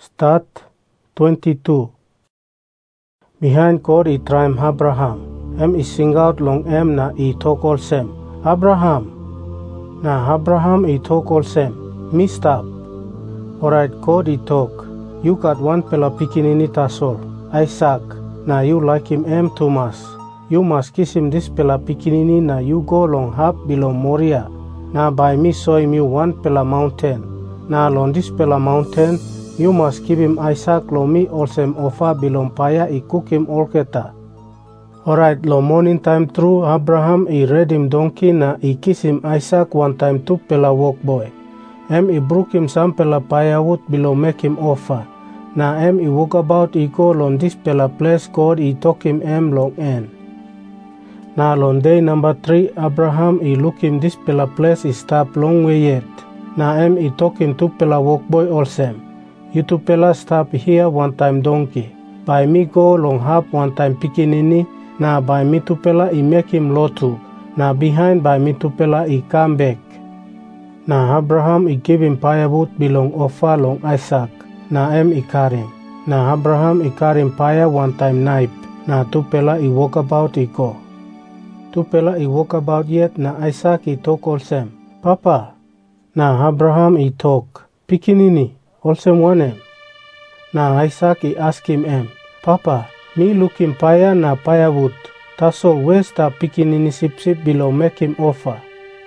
Start 22. Behind God I trim Abraham. I sing out long na I talk all same. Abraham. Na Abraham I talk all same. Me stop. Alright, God I talk. You got one pela pikinini tasol. Isaac. Na you like him too much. You must kiss him this pela pikinini na you go long hap below Moria. Na by me show him you one pela mountain. Na along this pela mountain, you must give him Isaac lo me olsem offer bilong paya I cook him olketa. Alright, lo morning time through Abraham I read him donkey na I kiss him Isaac one time to pela walk boy. I brook him some pela paya wood below make him offer. Na I walk about I go long this pela place God I talk him long end. Na on day number 3 Abraham I look him this pela place I stop long way yet. Na I talk him to pela walk boy olsem. You two pela stop here one time donkey. By me go long hap one time pikinini. Na by me two pela I make him lotu. Na behind by me two pela I come back. Na Abraham I give him firewood belong offer long Isaac. Na I carry him. Na Abraham I carry him fire one time knife. Na two pela I walk about I go. Two pela I walk about yet na Isaac I talk all same. Papa. Na Abraham I talk. Pikinini. Also one Na Isaac I ask him Papa, me look him paya na firewood. Tasol where's the pikinini sip below make him offer.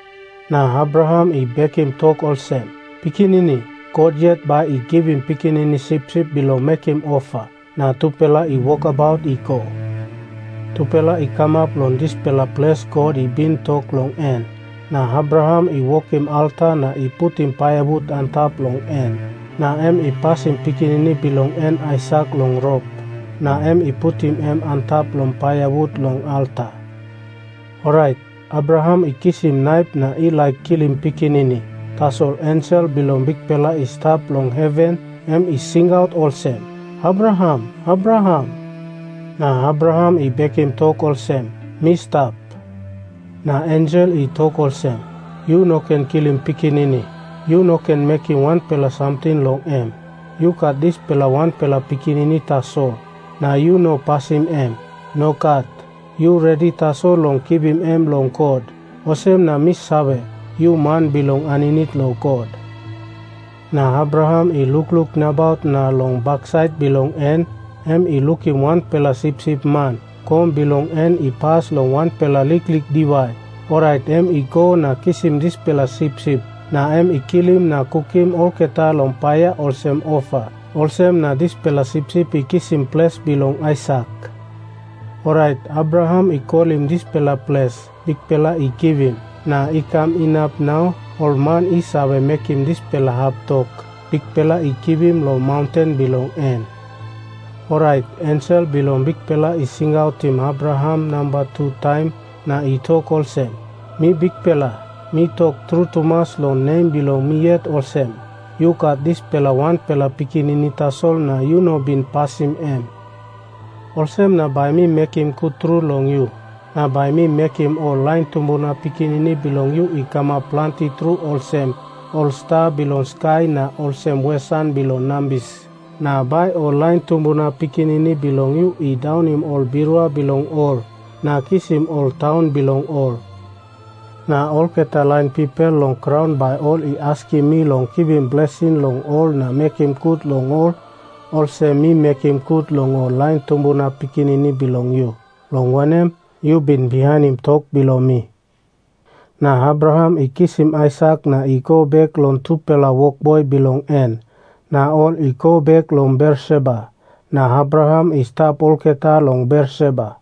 Na Abraham I beg him talk all same. Pikinini, God yet by I give him pikinini sip below make him offer. Na two pela I walk about I go. Two pela I come up long this pela place God I been talk long end. Na Abraham I walk him altar na I put him firewood on top long end. Na I pass him pikinini belong and Isaac long rope. Na I put him on top long firewood long altar. Alright, Abraham I kiss him knife na I like kill him pikinini. Tasol angel belong big pela I stop long heaven. I sing out all same. Abraham, Abraham. Na Abraham I beg him talk all same. Me stop. Na angel I talk all same. You no can kill him pikinini. You no can make him one pela something long You cut this pela one pela pikinini tasol. Na you no pass him No cut. You ready tasol long keep him long God. Osem na miss sabe. You man belong aninit lo God. Na Abraham I look nabout na long backside belong I look him one pela sip man. Come belong I pass long one pela lick divide. Alright I go na kiss him this pela sip. Na I kill him na cook him all keta long paya olsem offer. Olsem na this pela sip I kiss him place belong Isaac. Alright, Abraham I call him this pela place. Big pela I give him. Na I come in up now. All man I sabe make him this pela hap talk. Big pela I give him long mountain belong end. Alright, angel belong big pela I sing out him Abraham number 2 time. Na I talk all same. Me big pela. Me talk true to mas long name below me yet all same. You got this pela one pela pikinini tasol na you no been pass him All same na by me make him good true long you. Na by me make him all line tumbuna pikinini belong you I come up plenty true all same. All star belong sky na all same west sun belong nambis. Na by all line tumbuna pikinini belong you I down him all birua belong all. Na kiss him all town belong all. Na all keta line people long crown by all I asking me long keep him blessing long all na make him good long all. Also me make him good long all line tumbuna pikinini belong you. Long one you been behind him talk below me. Na Abraham I kiss him Isaac na I go back long two pela walk boy belong end. Na all I go back long Beersheba. Na Abraham I stop all keta long Beersheba.